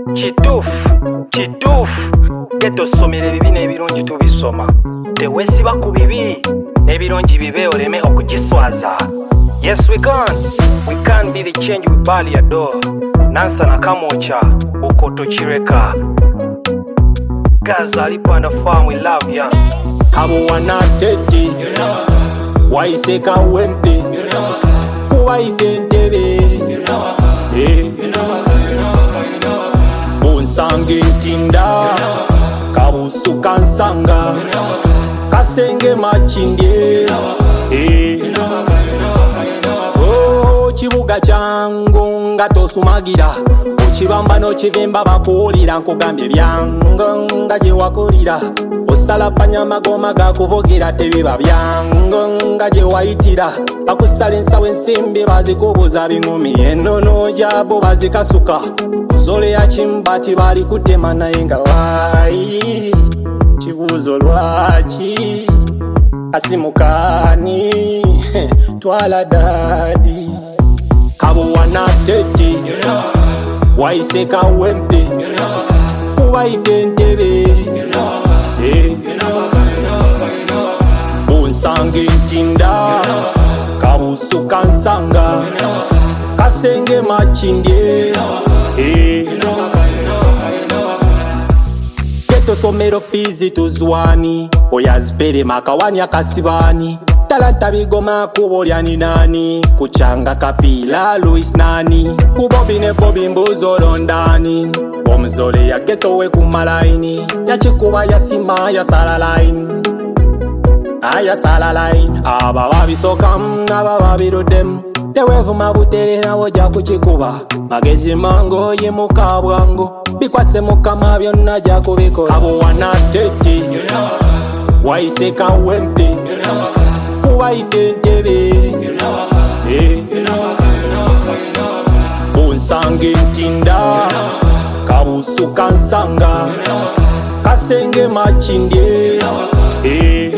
Kituufu ghetto somera ebibi n'ebirungi tubisoma tewesiba ku bibi n'ebirungi bibe oleme okugiswaza. Yes we can be the change we bali ya door Nansa na kamocha ukoto chireka Gaza lipo on the farm we love ya Kabo wanatete waiseka wente kuwaite ntebe Bonsange ntinda kabusuka nsanga kasenge machindye Chibuga changu nga tosumagira Ochibamba no chivimba bakulira nkugambye byanga nga je wakulira Osala panyama goma gakuvugira tebiba byanga nga je wayitira Bakusala ensawo ensimbi bazikubuza bingumi enono jabo bazikasuka Ozole ya chimbati bali kutema naye nga wayi Chibuzo lwaki asimukani twala dadi Kabo wanatete waiseka wempe kuwaite ntebe Bonsange ntinda kabusuka nsanga kasenge machindye Keto somero fizi tuzwani oyazipere makawani akasibani Talanta bigoma kubolyani nani Kuchanga kapila Luis nani Kubobine bobi mbuzo londani Bomzole ya keto we kumalaini Ya chikuba ya sima ya salalaini Aya salalaini Aba babisokam Aba babirudem Tewevu mabutere na woja kuchikuba Magezi mango ye mukabwango Bikwase mukama byonna ja kubikola Kabo wanatete waiseka wempe Kuwaite ntebe Bonsange ntinda kabusuka nsanga kasenge machindye